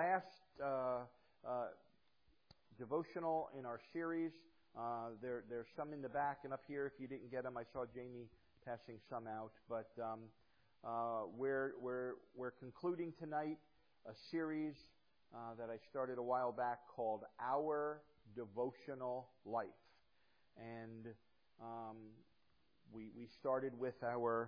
last devotional in our series. There's some in the back and up here. If you didn't get them, I saw Jamie passing some out. But we're concluding tonight a series that I started a while back called Our Devotional Life. And we started with our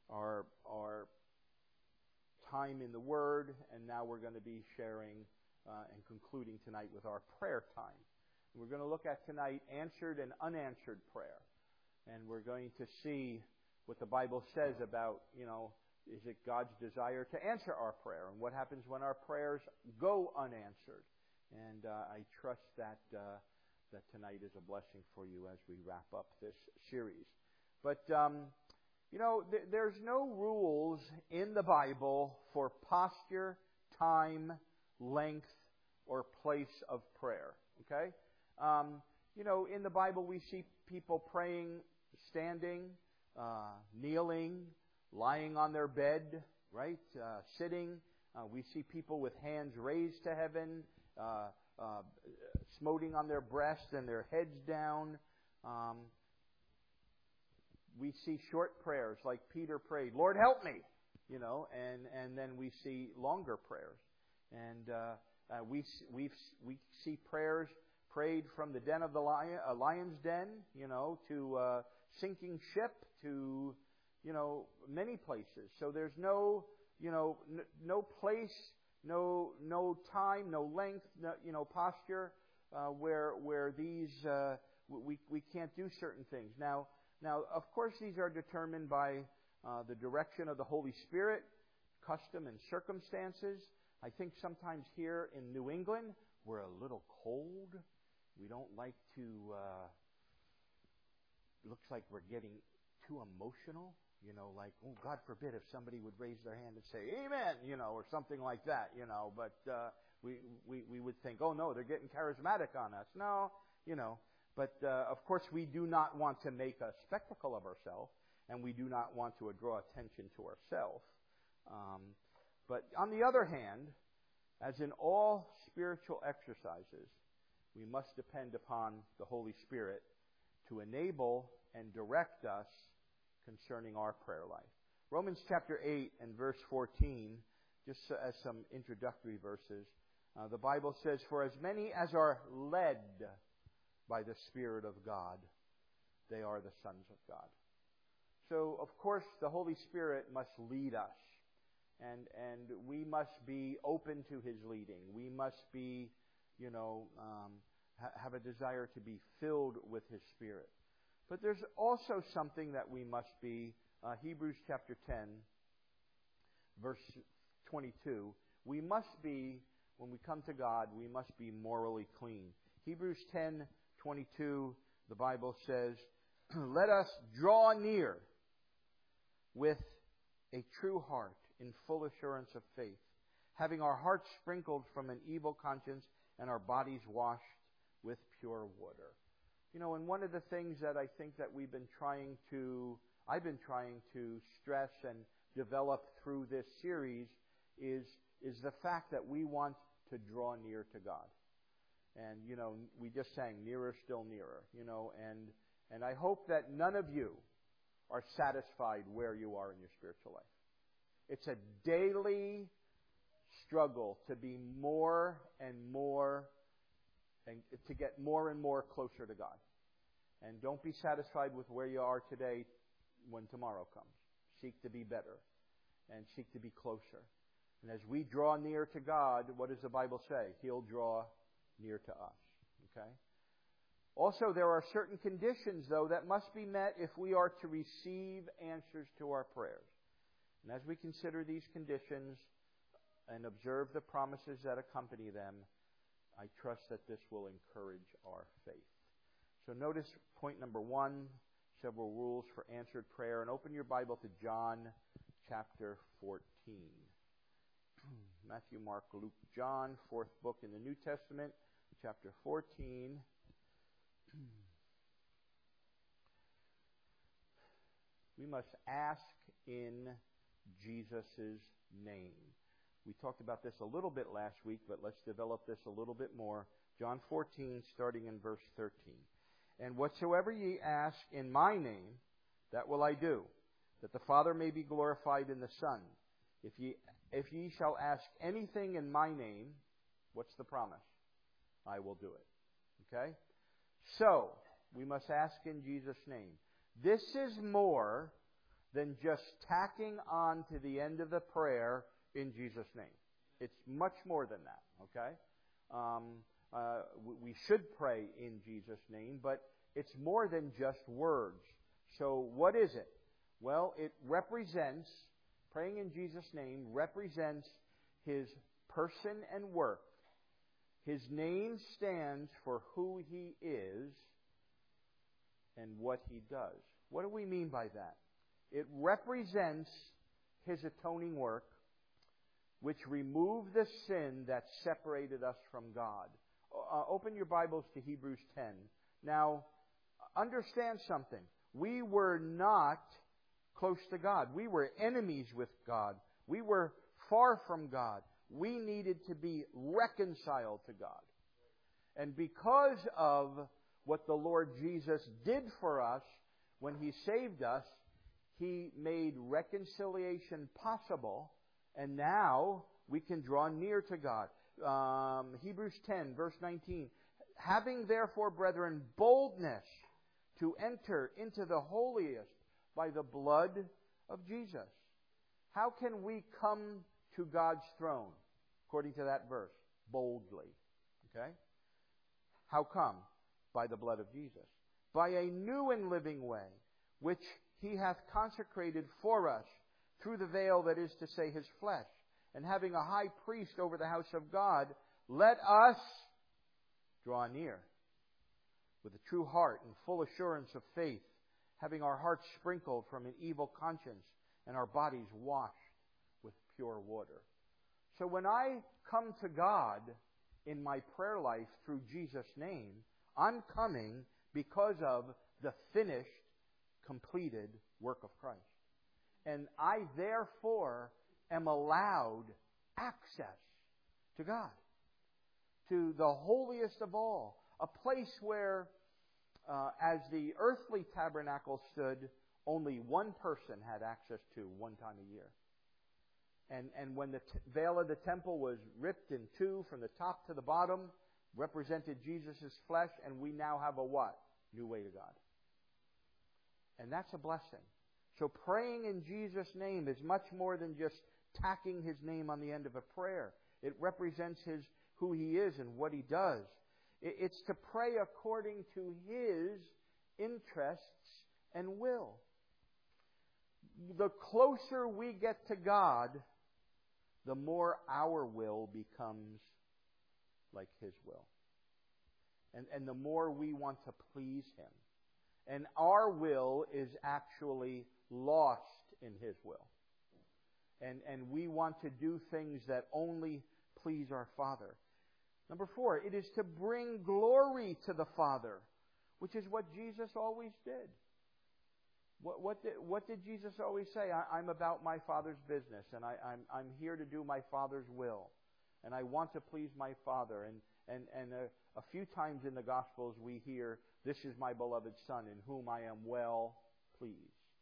time in the Word, and now we're going to be sharing and concluding tonight with our prayer time. We're going to look at tonight answered and unanswered prayer. And we're going to see what the Bible says about, is it God's desire to answer our prayer? And what happens when our prayers go unanswered? And I trust that tonight is a blessing for you as we wrap up this series. But, there's no rules in the Bible for posture, time, length, or place of prayer. Okay? In the Bible we see people praying standing, kneeling, lying on their bed, right? Sitting. We see people with hands raised to heaven, smoting on their breast and their heads down. We see short prayers like Peter prayed, "Lord, help me," and then we see longer prayers. And we see prayers prayed from the den of the lion's den, to sinking ship, to many places. So there's no place, no time, no length, posture where these we can't do certain things. Now, of course, these are determined by the direction of the Holy Spirit, custom and circumstances. I think sometimes here in New England we're a little cold. We don't like to. Looks like we're getting too emotional. Like, oh, God forbid if somebody would raise their hand and say Amen, or something like that, But we would think, oh no, they're getting charismatic on us. No, But of course, we do not want to make a spectacle of ourselves, and we do not want to draw attention to ourselves. But on the other hand, as in all spiritual exercises, we must depend upon the Holy Spirit to enable and direct us concerning our prayer life. Romans chapter 8 and verse 14, just as some introductory verses, the Bible says, "For as many as are led by the Spirit of God, they are the sons of God." So, of course, the Holy Spirit must lead us. And we must be open to His leading. We must be, have a desire to be filled with His Spirit. But there's also something that we must be. Hebrews chapter 10, verse 22. We must be, when we come to God, we must be morally clean. Hebrews 10:22, the Bible says, "Let us draw near with a true heart in full assurance of faith, having our hearts sprinkled from an evil conscience and our bodies washed with pure water." And one of the things that I think that I've been trying to stress and develop through this series is the fact that we want to draw near to God. And, we just sang "Nearer, Still Nearer," and I hope that none of you are satisfied where you are in your spiritual life. It's a daily struggle to be more and more, and to get more and more closer to God. And don't be satisfied with where you are today when tomorrow comes. Seek to be better and seek to be closer. And as we draw near to God, what does the Bible say? He'll draw near to us. Okay? Also, there are certain conditions, though, that must be met if we are to receive answers to our prayers. And as we consider these conditions and observe the promises that accompany them, I trust that this will encourage our faith. So notice point number 1, several rules for answered prayer. And open your Bible to John chapter 14. Matthew, Mark, Luke, John, fourth book in the New Testament, chapter 14. We must ask in Jesus' name. We talked about this a little bit last week, but let's develop this a little bit more. John 14, starting in verse 13. And whatsoever ye ask in my name, that will I do, that the Father may be glorified in the Son. If ye shall ask anything in my name, what's the promise? I will do it. Okay? So, we must ask in Jesus' name. This is more than just tacking on to the end of the prayer in Jesus' name. It's much more than that. Okay? We should pray in Jesus' name, but it's more than just words. So what is it? Well, it represents, praying in Jesus' name represents His person and work. His name stands for who He is and what He does. What do we mean by that? It represents His atoning work, which removed the sin that separated us from God. Open your Bibles to Hebrews 10. Now, understand something. We were not close to God. We were enemies with God. We were far from God. We needed to be reconciled to God. And because of what the Lord Jesus did for us when He saved us, He made reconciliation possible, and now we can draw near to God. Hebrews 10, verse 19. Having therefore, brethren, boldness to enter into the holiest by the blood of Jesus. How can we come to God's throne, according to that verse? Boldly. Okay? How come? By the blood of Jesus. By a new and living way, which He hath consecrated for us through the veil, that is to say, His flesh. And having a high priest over the house of God, let us draw near with a true heart and full assurance of faith, having our hearts sprinkled from an evil conscience and our bodies washed with pure water. So when I come to God in my prayer life through Jesus' name, I'm coming because of the finished, completed work of Christ. And I therefore am allowed access to God, to the holiest of all, a place where, as the earthly tabernacle stood, only one person had access to one time a year. And when the veil of the temple was ripped in two from the top to the bottom, represented Jesus' flesh, and we now have a what? New way to God. And that's a blessing. So praying in Jesus' name is much more than just tacking His name on the end of a prayer. It represents who He is and what He does. It's to pray according to His interests and will. The closer we get to God, the more our will becomes like His will. And the more we want to please Him. And our will is actually lost in His will. And we want to do things that only please our Father. Number 4, it is to bring glory to the Father, which is what Jesus always did. What did Jesus always say? I'm about my Father's business, and I'm here to do my Father's will. And I want to please my Father. And a few times in the Gospels we hear, this is my beloved Son, in whom I am well pleased.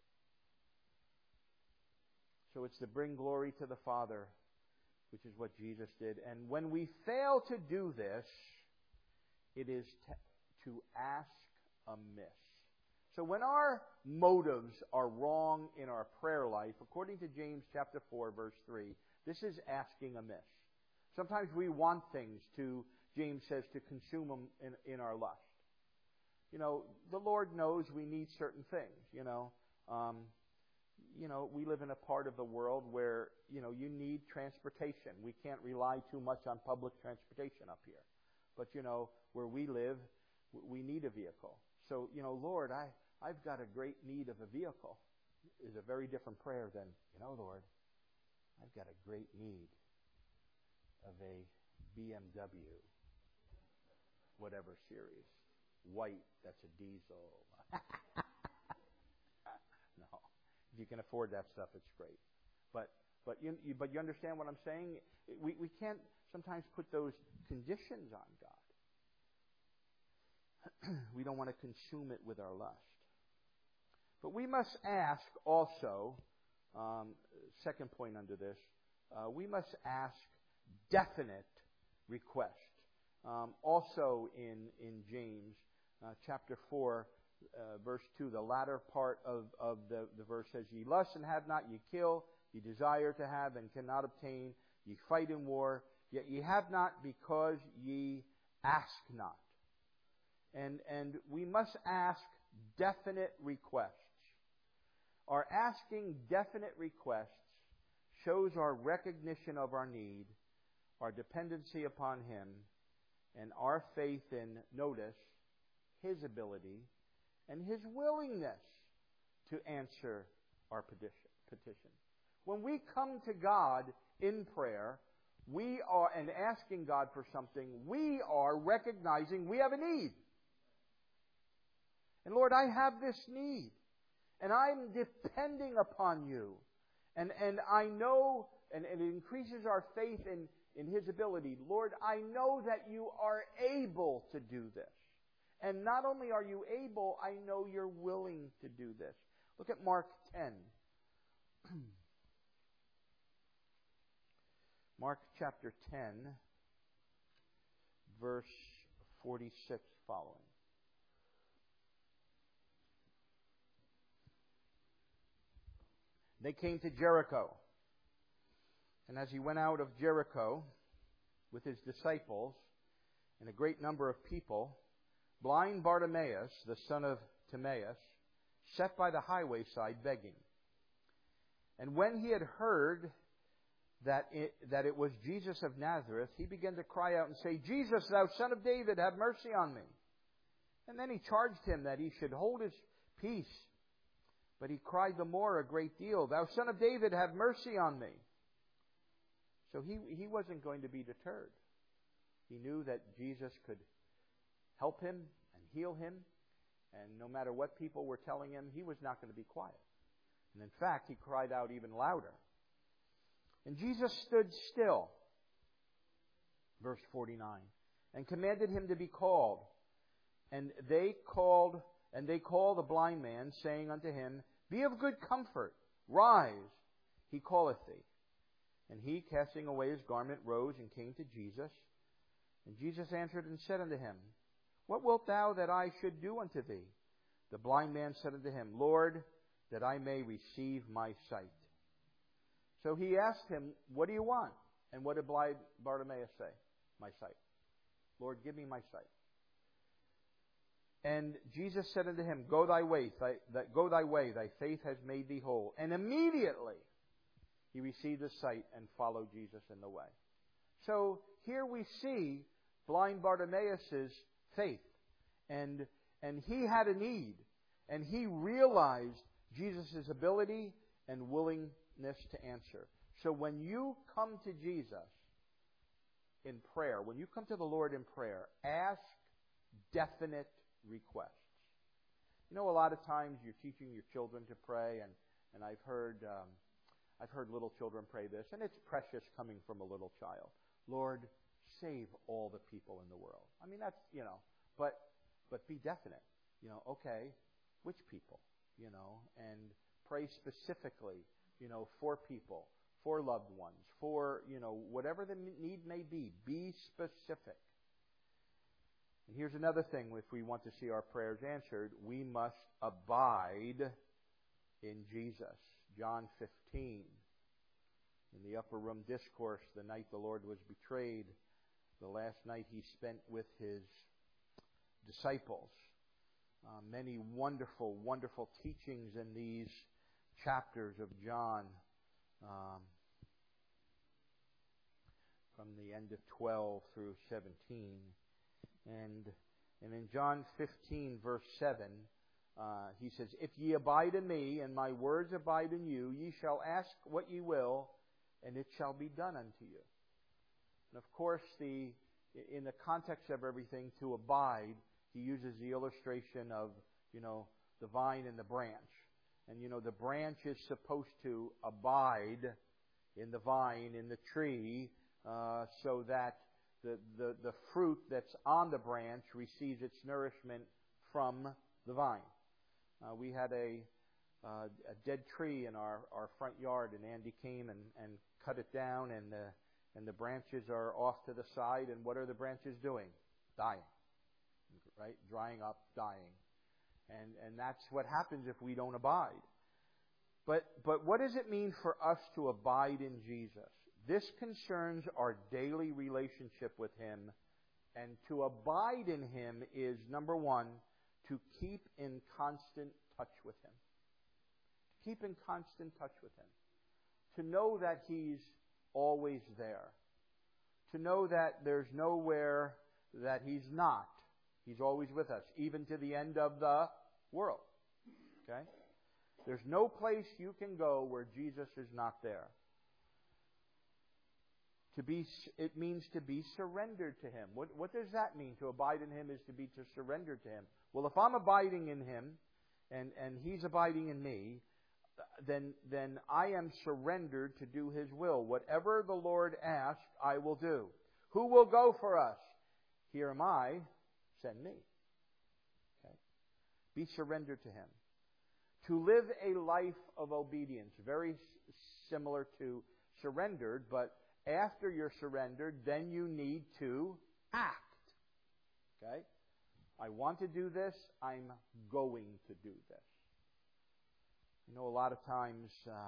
So it's to bring glory to the Father, which is what Jesus did. And when we fail to do this, it is to ask amiss. So when our motives are wrong in our prayer life, according to James chapter 4, verse 3, this is asking amiss. Sometimes we want things James says, to consume them in our lust. The Lord knows we need certain things, we live in a part of the world where, you need transportation. We can't rely too much on public transportation up here. But, where we live, we need a vehicle. So, Lord, I've got a great need of a vehicle is a very different prayer than, Lord, I've got a great need of a BMW, whatever series. White, that's a diesel. No. If you can afford that stuff, it's great. But But you understand what I'm saying? We can't sometimes put those conditions on God. We don't want to consume it with our lust. But we must ask also, second point under this, we must ask definite request. Also in James chapter 4, verse 2, the latter part of the verse says, Ye lust and have not, ye kill, ye desire to have and cannot obtain, ye fight in war, yet ye have not because ye ask not. And we must ask definite requests. Our asking definite requests shows our recognition of our need, our dependency upon Him, and our faith in, notice, His ability and His willingness to answer our petition. When we come to God in prayer, we are, and asking God for something, we are recognizing we have a need. And Lord, I have this need. And I'm depending upon You. And I know, and it increases our faith in His ability. Lord, I know that You are able to do this. And not only are You able, I know You're willing to do this. Look at Mark 10. Mark chapter 10, verse 46 following. They came to Jericho. And as He went out of Jericho with His disciples and a great number of people, blind Bartimaeus, the son of Timaeus, sat by the highway side begging. And when he had heard that it was Jesus of Nazareth, he began to cry out and say, Jesus, thou son of David, have mercy on me. And then he charged him that he should hold his peace. But he cried the more a great deal, Thou son of David, have mercy on me. So he wasn't going to be deterred. He knew that Jesus could help him and heal him. And no matter what people were telling him, he was not going to be quiet. And in fact, he cried out even louder. And Jesus stood still, verse 49, and commanded him to be called. And they called the blind man, saying unto him, Be of good comfort, rise, he calleth thee. And he, casting away his garment, rose and came to Jesus. And Jesus answered and said unto him, What wilt thou that I should do unto thee? The blind man said unto him, Lord, that I may receive my sight. So he asked him, What do you want? And what did blind Bartimaeus say? My sight. Lord, give me my sight. And Jesus said unto him, Go thy way, thy faith has made thee whole. And immediately he received his sight and followed Jesus in the way. So here we see blind Bartimaeus' faith. And he had a need. And he realized Jesus' ability and willingness to answer. So when you come to Jesus in prayer, when you come to the Lord in prayer, ask definite requests. You know, a lot of times you're teaching your children to pray, and I've heard little children pray this, and it's precious coming from a little child. Lord, save all the people in the world. I mean, that's, but be definite. Okay, which people? And pray specifically, for people, for loved ones, for, whatever the need may be. Be specific. And here's another thing, if we want to see our prayers answered, we must abide in Jesus. John 15, in the upper room discourse, the night the Lord was betrayed, the last night he spent with his disciples. Many wonderful, wonderful teachings in these chapters of John, from the end of 12 through 17. And in John 15, verse 7, he says, If ye abide in me, and my words abide in you, ye shall ask what ye will, and it shall be done unto you. And of course, in the context of everything, to abide, he uses the illustration of, the vine and the branch. And, the branch is supposed to abide in the vine, in the tree, so that the fruit that's on the branch receives its nourishment from the vine. We had a dead tree in our front yard, and Andy came and cut it down, and the branches are off to the side, and what are the branches doing? Dying. Right? Drying up, dying. And that's what happens if we don't abide. But what does it mean for us to abide in Jesus? This concerns our daily relationship with Him. And to abide in Him is, number one, to keep in constant touch with Him. Keep in constant touch with Him. To know that He's always there. To know that there's nowhere that He's not. He's always with us, even to the end of the world. Okay? There's no place you can go where Jesus is not there. It means to be surrendered to Him. What does that mean? To abide in Him is to be to surrender to Him. Well, if I'm abiding in Him, and He's abiding in me, then I am surrendered to do His will. Whatever the Lord asks, I will do. Who will go for us? Here am I, send me. Okay? Be surrendered to Him. To live a life of obedience, very similar to surrendered, but after you're surrendered, then you need to act. Okay? I want to do this, I'm going to do this. You know, a lot of times,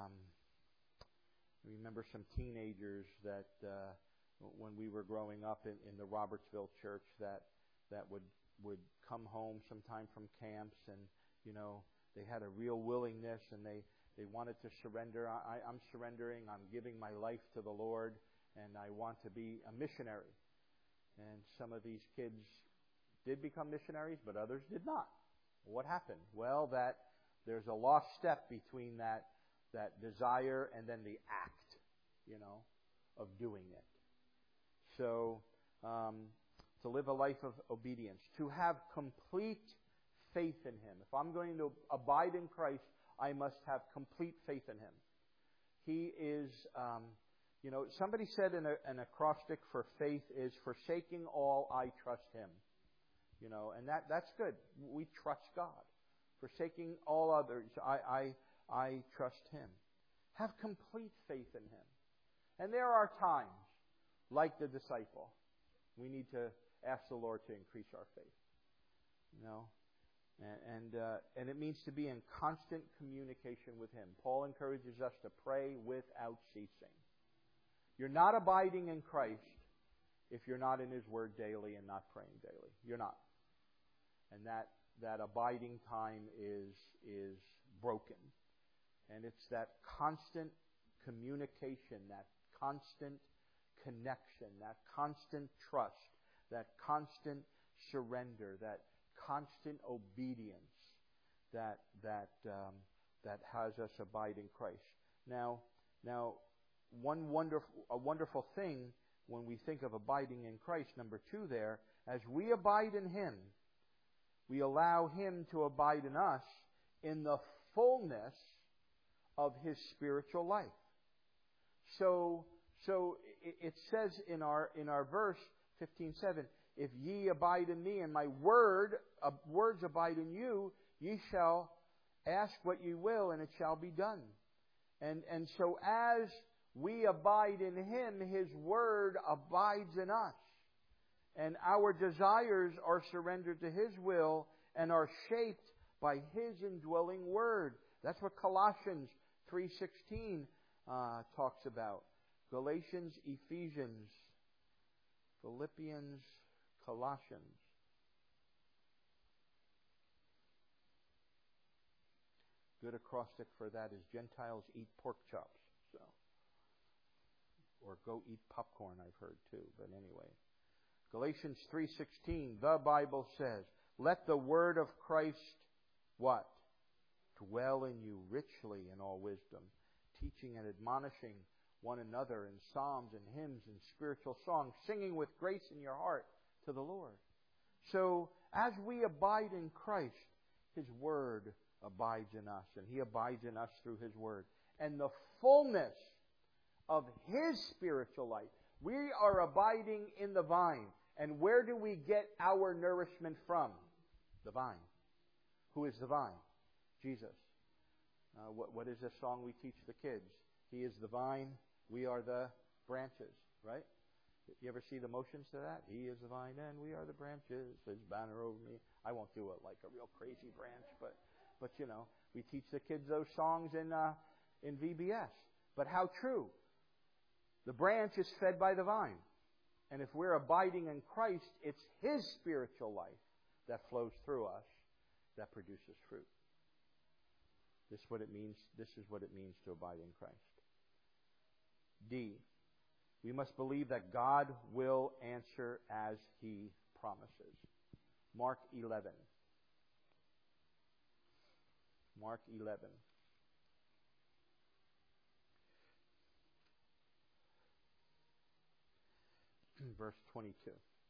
I remember some teenagers that when we were growing up in the Robertsville church that would come home sometime from camps, and, you know, they had a real willingness, and they wanted to surrender. I'm surrendering. I'm giving my life to the Lord, and I want to be a missionary. And some of these kids did become missionaries, but others did not. What happened? Well, there's a lost step between that desire and then the act, you know, of doing it. So, to live a life of obedience, to have complete faith in Him. If I'm going to abide in Christ, I must have complete faith in Him. He is, you know, somebody said an acrostic for faith is forsaking all, I trust Him. You know, and that's good. We trust God. Forsaking all others, I trust Him. Have complete faith in Him. And there are times, like the disciple, we need to ask the Lord to increase our faith. You know, and it means to be in constant communication with Him. Paul encourages us to pray without ceasing. You're not abiding in Christ if you're not in His Word daily and not praying daily. You're not. And that abiding time is broken. And it's that constant communication, that constant connection, that constant trust, that constant surrender, that constant obedience that has us abide in Christ. Now, a wonderful thing when we think of abiding in Christ, number 2 there, as we abide in Him, we allow Him to abide in us in the fullness of His spiritual life. So it says in our verse 15:7, if ye abide in me and my words abide in you, ye shall ask what ye will, and it shall be done. And so as we abide in Him, His Word abides in us. And our desires are surrendered to His will and are shaped by His indwelling Word. That's what Colossians 3:16 talks about. Galatians, Ephesians, Philippians, Colossians. Good acrostic for that is Gentiles eat pork chops. So, or go eat popcorn, I've heard too. But anyway, Galatians 3:16, the Bible says, let the word of Christ, what? Dwell in you richly in all wisdom, teaching and admonishing one another in psalms and hymns and spiritual songs, singing with grace in your heart to the Lord. So, as we abide in Christ, His Word abides in us, and He abides in us through His Word. And the fullness of His spiritual life. We are abiding in the vine. And where do we get our nourishment from? The vine. Who is the vine? Jesus. What is the song we teach the kids? He is the vine, we are the branches, right? You ever see the motions to that? He is the vine and we are the branches. His banner over me. I won't do it like a real crazy branch, but you know, we teach the kids those songs in VBS. But how true? The branch is fed by the vine. And if we're abiding in Christ, it's His spiritual life that flows through us that produces fruit. This is what it means to abide in Christ. D. We must believe that God will answer as He promises. Mark 11. Mark 11. Verse 22.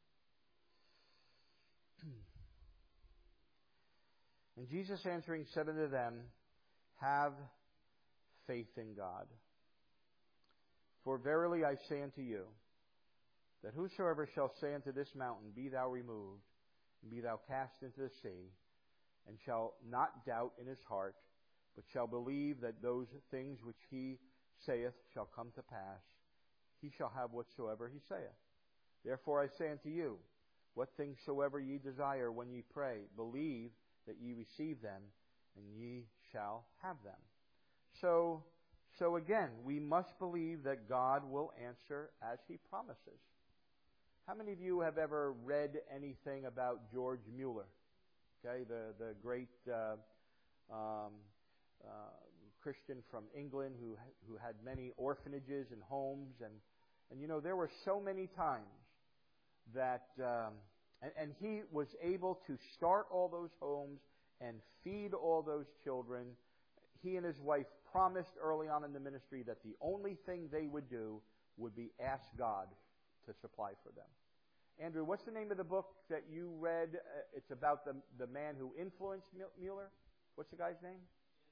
And Jesus answering said unto them, have faith in God. For verily I say unto you, that whosoever shall say unto this mountain, be thou removed, and be thou cast into the sea, and shall not doubt in his heart, but shall believe that those things which he saith shall come to pass, he shall have whatsoever he saith. Therefore I say unto you, what things soever ye desire when ye pray, believe that ye receive them, and ye shall have them. So again, we must believe that God will answer as He promises. How many of you have ever read anything about George Mueller? Okay, the great Christian from England who had many orphanages and homes, and you know, there were so many times that and he was able to start all those homes and feed all those children. He and his wife promised early on in the ministry that the only thing they would do would be ask God to supply for them. Andrew, what's the name of the book that you read? It's about the man who influenced Mueller. What's the guy's name?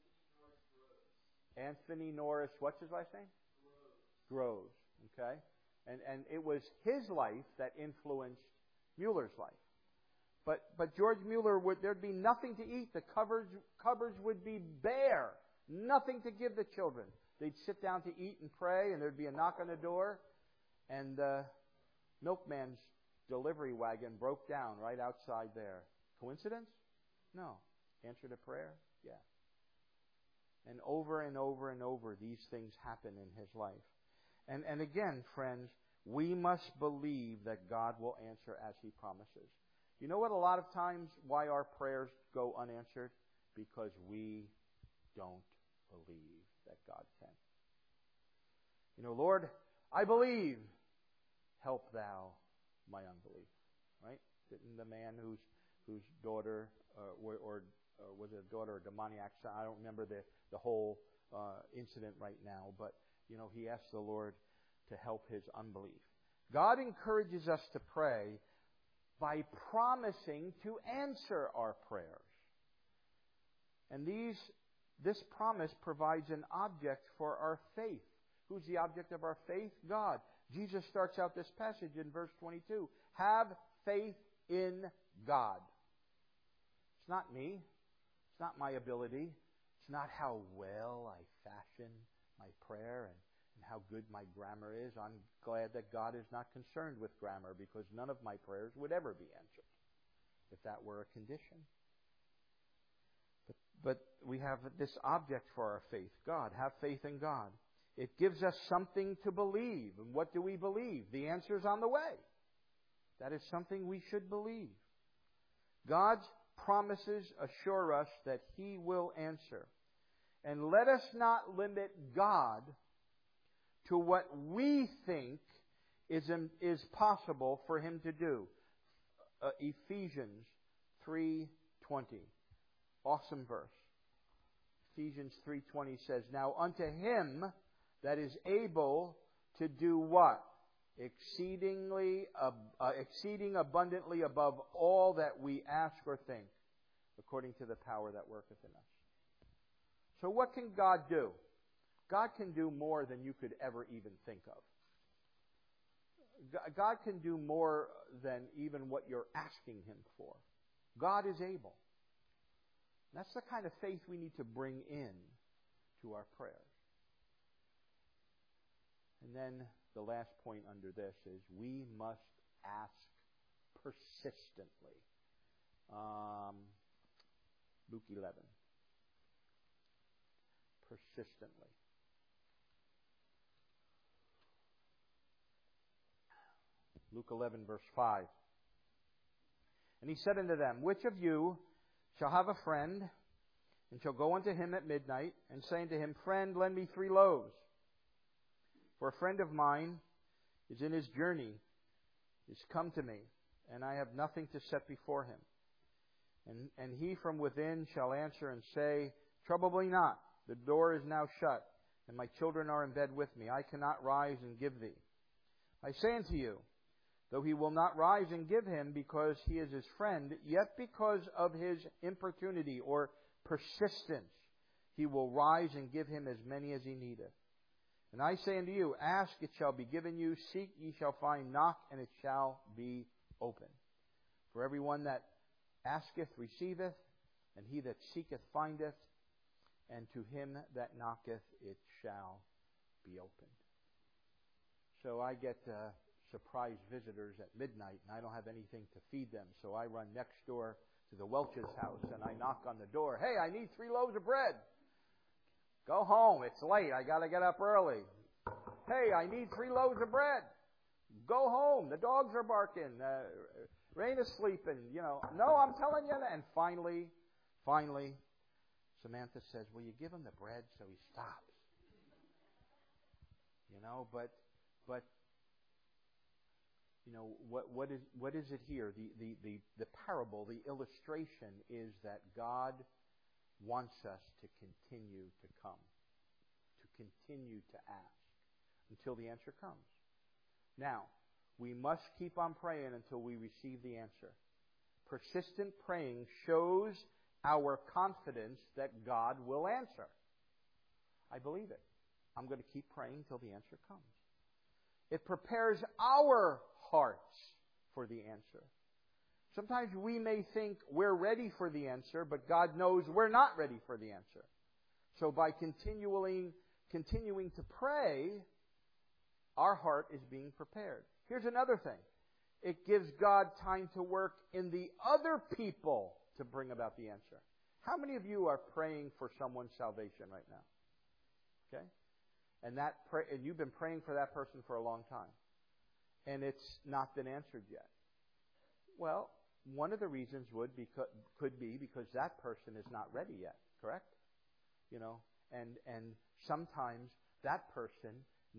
Anthony Norris. What's his last name? Groves. Okay. And it was his life that influenced Mueller's life. But George Mueller, there'd be nothing to eat. The cupboards would be bare. Nothing to give the children. They'd sit down to eat and pray, and there'd be a knock on the door, and the milkman's delivery wagon broke down right outside there. Coincidence? No. Answer to prayer? Yeah. And over and over and over, these things happen in his life. And again, friends, we must believe that God will answer as He promises. You know what? A lot of times why our prayers go unanswered? Because we don't believe that God can. You know, Lord, I believe. Help thou my unbelief. Right? Didn't the man whose daughter, or was it a daughter or demoniac? I don't remember the whole incident right now, but you know, he asked the Lord to help his unbelief. God encourages us to pray by promising to answer our prayers. And this promise provides an object for our faith. Who's the object of our faith? God. Jesus starts out this passage in verse 22. Have faith in God. It's not me. It's not my ability. It's not how well I fashion my prayer and how good my grammar is. I'm glad that God is not concerned with grammar, because none of my prayers would ever be answered if that were a condition. But we have this object for our faith, God. Have faith in God. It gives us something to believe. And what do we believe? The answer's on the way. That is something we should believe. God's promises assure us that He will answer. And let us not limit God to what we think is possible for Him to do. Ephesians 3:20. Awesome verse. Ephesians 3:20 says, now unto Him that is able to do what? Exceeding abundantly above all that we ask or think, according to the power that worketh in us. So what can God do? God can do more than you could ever even think of. God can do more than even what you're asking Him for. God is able. That's the kind of faith we need to bring in to our prayers. And then the last point under this is we must ask persistently. Luke 11. Persistently. Luke 11, verse 5. And he said unto them, Which of you shall have a friend, and shall go unto him at midnight, and say unto him, Friend, lend me 3 loaves. For a friend of mine is in his journey, is come to me, and I have nothing to set before him. And he from within shall answer and say, Trouble me not, the door is now shut, and my children are in bed with me. I cannot rise and give thee. I say unto you, though he will not rise and give him because he is his friend, yet because of his importunity or persistence, he will rise and give him as many as he needeth. And I say unto you, ask, it shall be given you. Seek, ye shall find. Knock, and it shall be opened. For everyone that asketh receiveth, and he that seeketh findeth, and to him that knocketh it shall be opened. So I get surprise visitors at midnight, and I don't have anything to feed them. So I run next door to the Welch's house, and I knock on the door. Hey, I need 3 loaves of bread. Go home. It's late. I got to get up early. Hey, I need 3 loaves of bread. Go home. The dogs are barking. Rain is sleeping. No, I'm telling you. And finally, Samantha says, will you give him the bread? So he stops. But what is it here? The parable, the illustration is that God wants us to continue to come, to continue to ask until the answer comes. Now, we must keep on praying until we receive the answer. Persistent praying shows our confidence that God will answer. I believe it. I'm going to keep praying until the answer comes. It prepares our hearts for the answer. Sometimes we may think we're ready for the answer, but God knows we're not ready for the answer. So by continuing to pray, our heart is being prepared. Here's another thing. It gives God time to work in the other people to bring about the answer. How many of you are praying for someone's salvation right now? Okay? And you've been praying for that person for a long time. And it's not been answered yet. Well, one of the reasons could be because that person is not ready yet, correct? And sometimes that person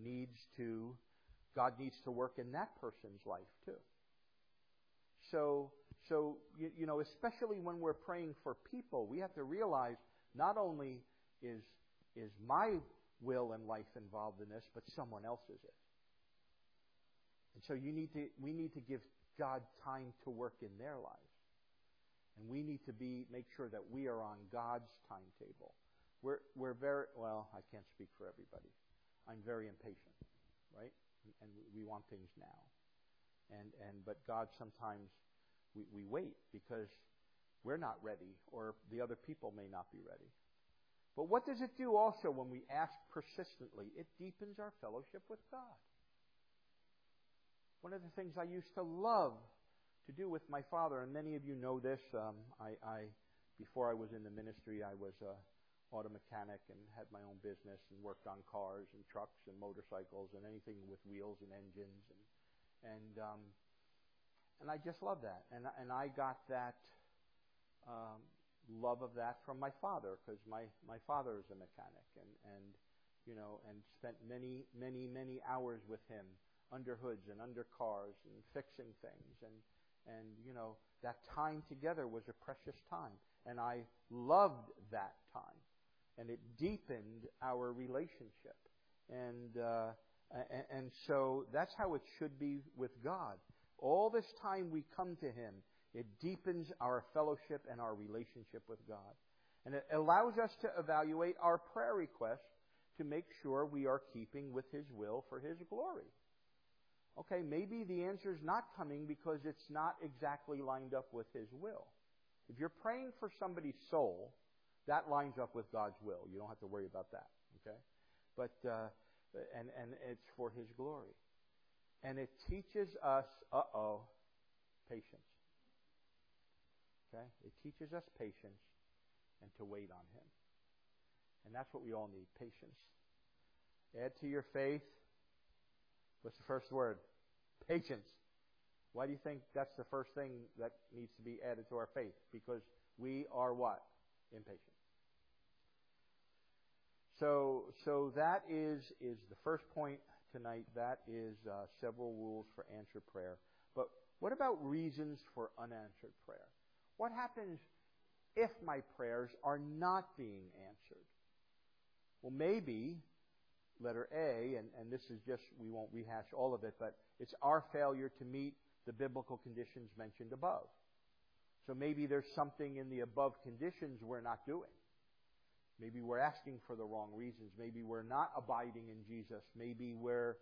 God needs to work in that person's life too. So especially when we're praying for people, we have to realize not only is my will and life involved in this, but someone else's is. And so we need to give God time to work in their lives. And we need to make sure that we are on God's timetable. We're very, well, I can't speak for everybody. I'm very impatient, right? And we want things now. But God, sometimes we wait because we're not ready, or the other people may not be ready. But what does it do also when we ask persistently? It deepens our fellowship with God. One of the things I used to love to do with my father, and many of you know this, before I was in the ministry, I was an auto mechanic and had my own business and worked on cars and trucks and motorcycles and anything with wheels and engines. And I just love that. And I got that love of that from my father, because my father is a mechanic and spent many hours with him under hoods and under cars and fixing things. And that time together was a precious time. And I loved that time. And it deepened our relationship. And so that's how it should be with God. All this time we come to Him, it deepens our fellowship and our relationship with God. And it allows us to evaluate our prayer requests to make sure we are keeping with His will for His glory. Okay, maybe the answer is not coming because it's not exactly lined up with His will. If you're praying for somebody's soul, that lines up with God's will. You don't have to worry about that. Okay, but and it's for His glory, and it teaches us patience. Okay, it teaches us patience and to wait on Him, and that's what we all need: patience. Add to your faith. What's the first word? Patience. Why do you think that's the first thing that needs to be added to our faith? Because we are what? Impatient. So that is the first point tonight. That is several rules for answered prayer. But what about reasons for unanswered prayer? What happens if my prayers are not being answered? Well, maybe letter A, and this is just, we won't rehash all of it, but it's our failure to meet the biblical conditions mentioned above. So maybe there's something in the above conditions we're not doing. Maybe we're asking for the wrong reasons. Maybe we're not abiding in Jesus. Maybe we're,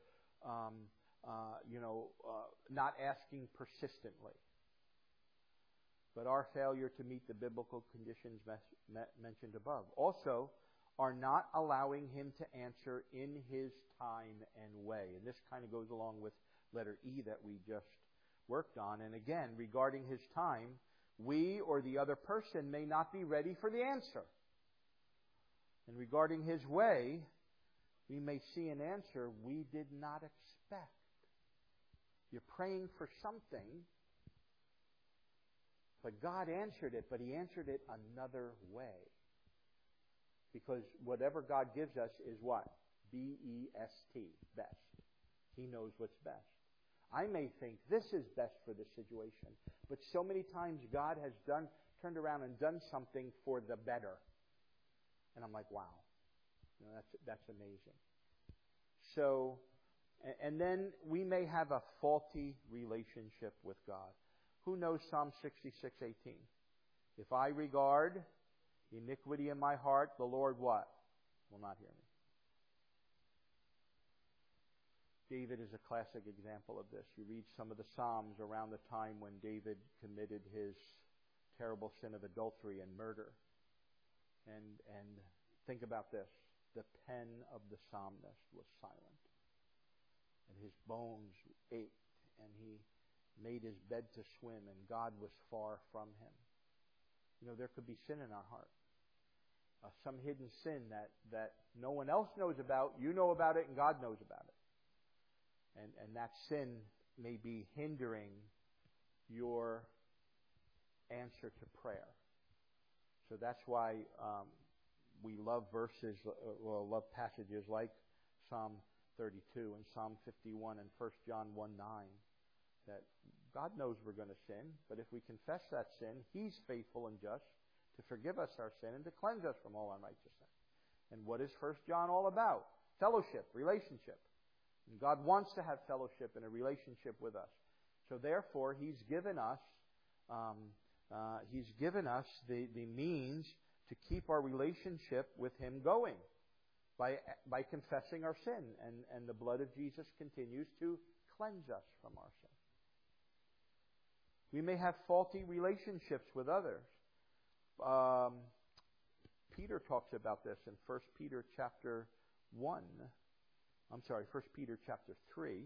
not asking persistently. But our failure to meet the biblical conditions mentioned above. Also, are not allowing Him to answer in His time and way. And this kind of goes along with letter E that we just worked on. And again, regarding His time, we or the other person may not be ready for the answer. And regarding His way, we may see an answer we did not expect. You're praying for something, but God answered it, but He answered it another way. Because whatever God gives us is what? B-E-S-T, best. He knows what's best. I may think this is best for the situation, but so many times God has turned around and done something for the better. And I'm like, wow, that's amazing. So, and then we may have a faulty relationship with God. Who knows Psalm 66:18? If I regard iniquity in my heart, the Lord what? Will not hear me. David is a classic example of this. You read some of the Psalms around the time when David committed his terrible sin of adultery and murder. And think about this. The pen of the psalmist was silent. And his bones ached. And he made his bed to swim. And God was far from him. You know, there could be sin in our heart. Some hidden sin that no one else knows about. You know about it and God knows about it. And that sin may be hindering your answer to prayer. So that's why we love love passages like Psalm 32 and Psalm 51 and 1 John 1:9, that God knows we're going to sin, but if we confess that sin, He's faithful and just to forgive us our sin and to cleanse us from all unrighteousness. And what is 1 John all about? Fellowship, relationship. And God wants to have fellowship and a relationship with us. So therefore, He's given us the means to keep our relationship with Him going by confessing our sin. And the blood of Jesus continues to cleanse us from our sin. We may have faulty relationships with others. Peter talks about this in 1 Peter chapter 3,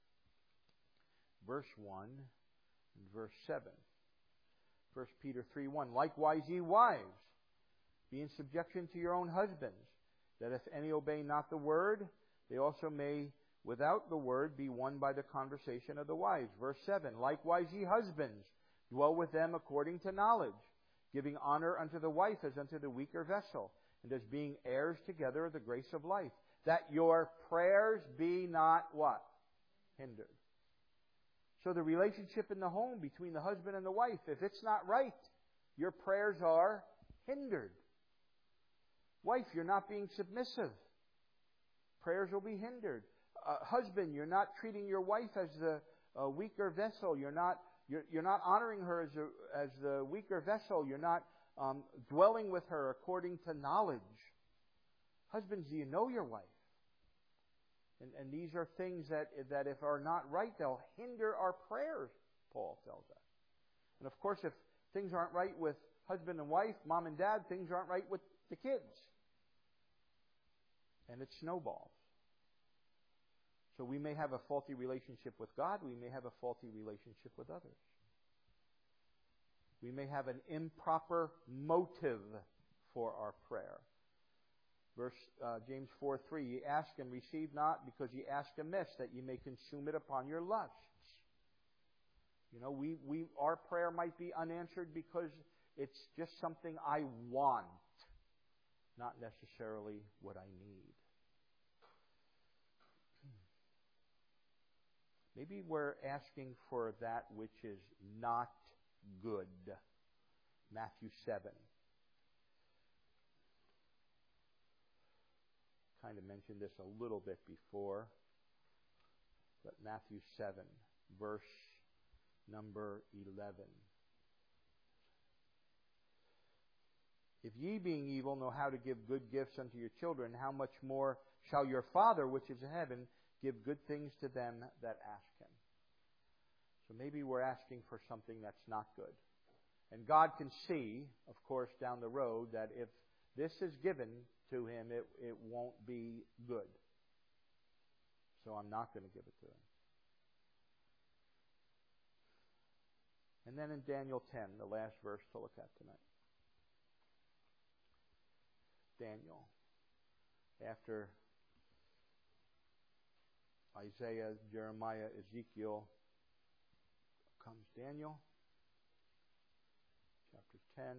verse 1 and verse 7. 1 Peter 3:1. Likewise, ye wives, be in subjection to your own husbands, that if any obey not the word, they also may, without the word, be won by the conversation of the wives. Verse 7. Likewise, ye husbands, dwell with them according to knowledge, giving honor unto the wife as unto the weaker vessel, and as being heirs together of the grace of life, that your prayers be not what? Hindered. So the relationship in the home between the husband and the wife, if it's not right, your prayers are hindered. Wife, you're not being submissive. Prayers will be hindered. Husband, you're not treating your wife as the weaker vessel. You're not honoring her as the weaker vessel. You're not dwelling with her according to knowledge. Husbands, do you know your wife? And these are things that if are not right, they'll hinder our prayers, Paul tells us. And of course, if things aren't right with husband and wife, mom and dad, things aren't right with the kids. And it snowballs. So we may have a faulty relationship with God. We may have a faulty relationship with others. We may have an improper motive for our prayer. James 4:3, ye ask and receive not, because ye ask amiss, that ye may consume it upon your lusts. You know, our prayer might be unanswered because it's just something I want, not necessarily what I need. Maybe we're asking for that which is not good. Matthew 7. Kind of mentioned this a little bit before, but Matthew 7, verse number 11. If ye, being evil, know how to give good gifts unto your children, how much more shall your Father which is in heaven give good things to them that ask Him? So maybe we're asking for something that's not good. And God can see, of course, down the road that if this is given to Him, it won't be good. So I'm not going to give it to Him. And then in Daniel 10, the last verse to look at tonight. Daniel. After Isaiah, Jeremiah, Ezekiel, comes Daniel. Chapter 10.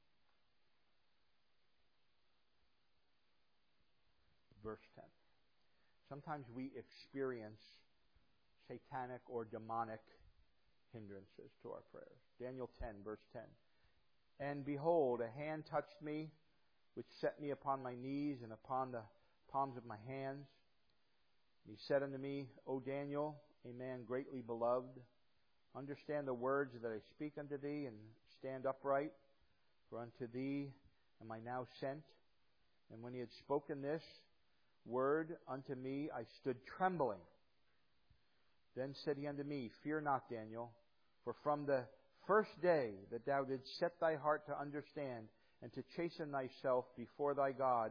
Verse 10. Sometimes we experience satanic or demonic hindrances to our prayers. Daniel 10, verse 10. And behold, a hand touched me, which set me upon my knees and upon the palms of my hands. And he said unto me, O Daniel, a man greatly beloved, understand the words that I speak unto thee, and stand upright, for unto thee am I now sent. And when he had spoken this word unto me, I stood trembling. Then said he unto me, Fear not, Daniel, for from the first day that thou didst set thy heart to understand and to chasten thyself before thy God,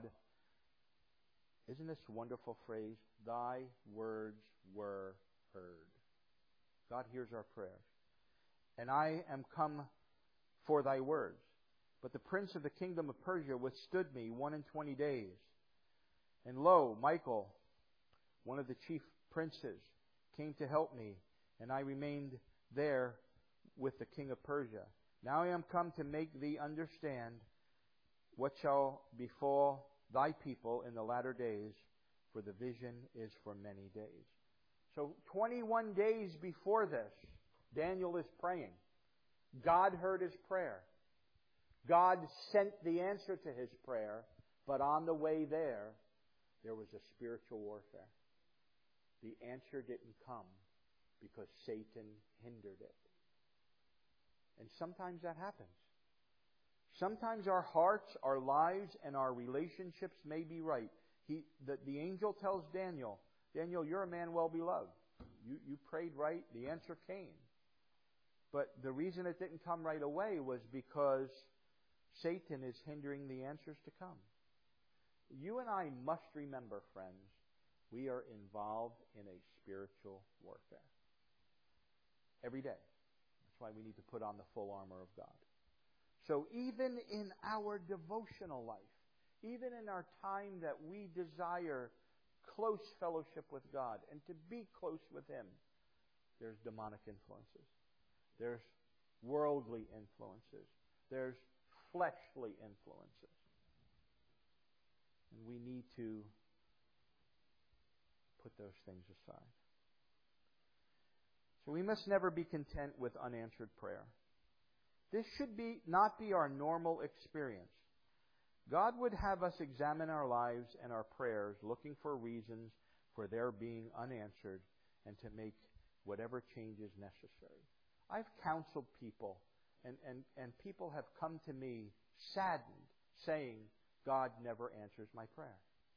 isn't this a wonderful phrase? Thy words were heard. God hears our prayers. And I am come for thy words. But the prince of the kingdom of Persia withstood me 21 days. And lo, Michael, one of the chief princes, came to help me, and I remained there with the king of Persia. Now I am come to make thee understand what shall befall thy people in the latter days, for the vision is for many days. So 21 days before this, Daniel is praying. God heard his prayer. God sent the answer to his prayer, but on the way there was a spiritual warfare. The answer didn't come because Satan hindered it. And sometimes that happens. Sometimes our hearts, our lives, and our relationships may be right. The angel tells Daniel, Daniel, you're a man well beloved. You prayed right. The answer came. But the reason it didn't come right away was because Satan is hindering the answers to come. You and I must remember, friends, we are involved in a spiritual warfare. Every day. That's why we need to put on the full armor of God. So even in our devotional life, even in our time that we desire close fellowship with God and to be close with Him, there's demonic influences. There's worldly influences. There's fleshly influences. And we need to put those things aside. So we must never be content with unanswered prayer. This should not be our normal experience. God would have us examine our lives and our prayers, looking for reasons for their being unanswered, and to make whatever changes necessary. I've counseled people, and people have come to me saddened, saying, God never answers my prayer.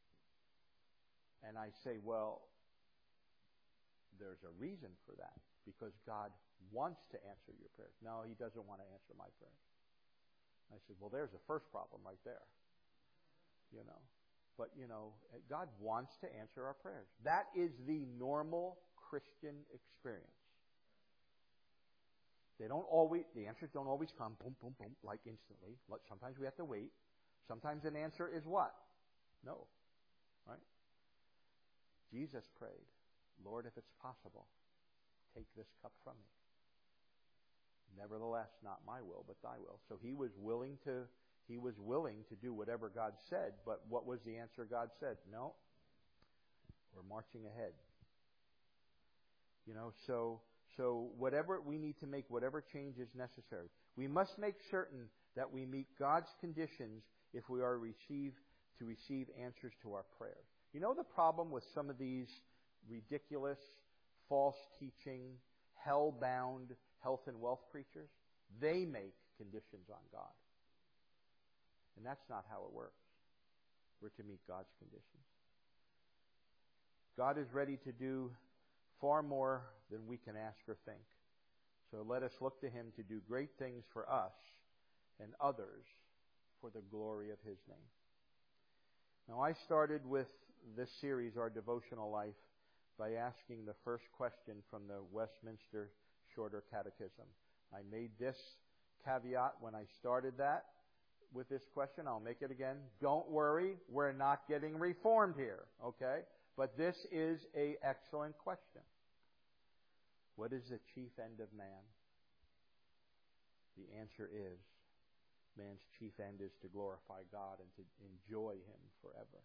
And I say, well, there's a reason for that. Because God wants to answer your prayers. No, He doesn't want to answer my prayers. I said, well, there's the first problem right there. You know. But, you know, God wants to answer our prayers. That is the normal Christian experience. The answers don't always come, boom, boom, boom, like instantly. Sometimes we have to wait. Sometimes an answer is what? No. Right? Jesus prayed, Lord, if it's possible, take this cup from me. Nevertheless, not my will, but thy will. So he was willing to do whatever God said, but what was the answer God said? No. We're marching ahead. You know, so whatever we need to make, whatever change is necessary. We must make certain that we meet God's conditions if we are to receive answers to our prayers. You know the problem with some of these ridiculous, false teaching, hell-bound health and wealth preachers? They make conditions on God. And that's not how it works. We're to meet God's conditions. God is ready to do far more than we can ask or think. So let us look to Him to do great things for us and others for the glory of His name. Now, I started with this series, Our Devotional Life, by asking the first question from the Westminster Shorter Catechism. I made this caveat when I started that with this question. I'll make it again. Don't worry, we're not getting reformed here, okay? But this is an excellent question. What is the chief end of man? The answer is, man's chief end is to glorify God and to enjoy Him forever.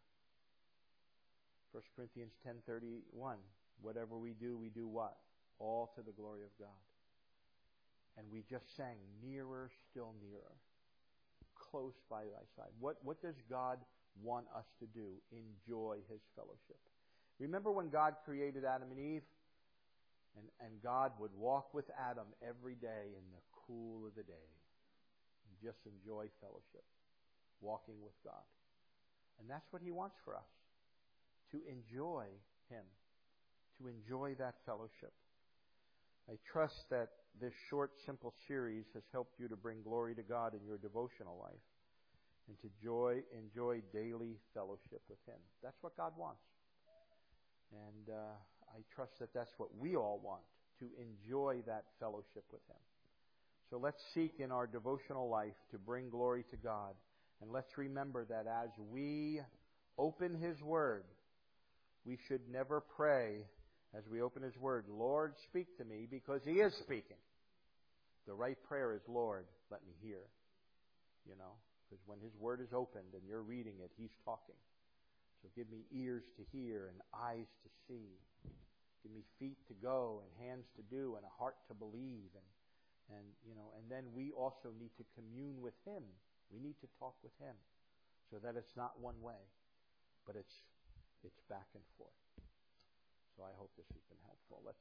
1 Corinthians 10:31, whatever we do what? All to the glory of God. And we just sang, nearer, still nearer, close by thy side. What does God want us to do? Enjoy His fellowship. Remember when God created Adam and Eve? And God would walk with Adam every day in the cool of the day. And just enjoy fellowship, walking with God. And that's what He wants for us. To enjoy Him. To enjoy that fellowship. I trust that this short, simple series has helped you to bring glory to God in your devotional life and to enjoy daily fellowship with Him. That's what God wants. And I trust that that's what we all want, to enjoy that fellowship with Him. So let's seek in our devotional life to bring glory to God. And let's remember that as we open His Word, we should never pray as we open His Word, Lord, speak to me, because He is speaking. The right prayer is, Lord, let me hear. You know, because when His Word is opened and you're reading it, He's talking. So give me ears to hear and eyes to see. Give me feet to go and hands to do and a heart to believe. And then we also need to commune with Him. We need to talk with Him so that it's not one way, but it's back and forth. So I hope this has been helpful. Let's